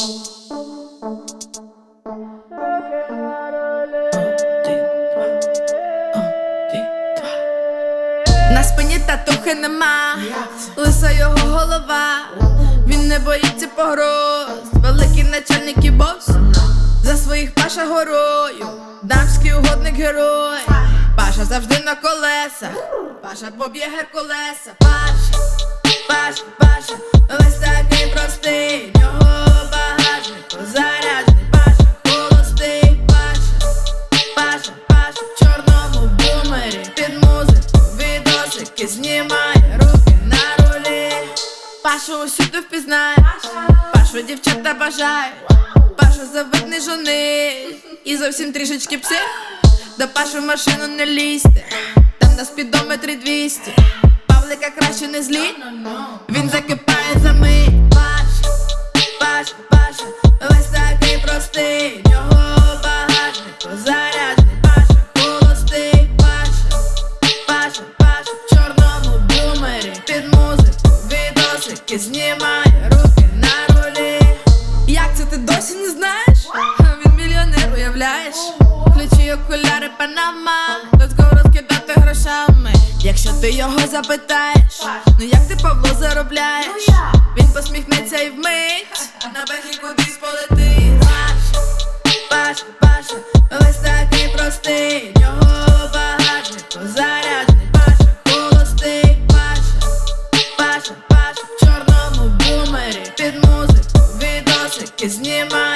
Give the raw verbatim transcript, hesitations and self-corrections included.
На спині татухи нема, лиса його голова. Він не боїться погроз, великий начальник і бос. За своїх Паша горою, дамський угодник герой. Паша завжди на колесах, Паша поб'є Геркулеса. Паша, Паша, Паша, весь такий простий. В нього багажнику заряджений. Паша, холостий. Паша, Паша, Паша, в чорному бумері. Під музику відосики знімає, руки на рулі. Пашу усюди впізнають, Пашу дівчата бажають. Паша завидний жони і зовсім трішечки псих. До Пашу в машину не лізьте, там на спідометрі двісті. Павлика краще не зліть, він закипає за мить. Паша, Паша, Паша, весь такий простий. В нього багажнику заряджений. Паша, холостий. Паша, Паша, Паша, в чорному бумері. Під музику відосики знімає, руки на рулі. Як це ти досі не знаєш? Він мільйонер, уявляєш? Ключі, окуляри, панама, let's go розкидати грошами. Якщо ти його запитаєш, ну як ти, Павло, заробляєш? Він посміхнеться і вмить на бегі кудись полетить. Паша, Паша, Паша, весь такий простий. В нього багажнику заряджений. Паша, холостий. Паша, Паша, Паша, в чорному бумері. Під музику відосики знімає.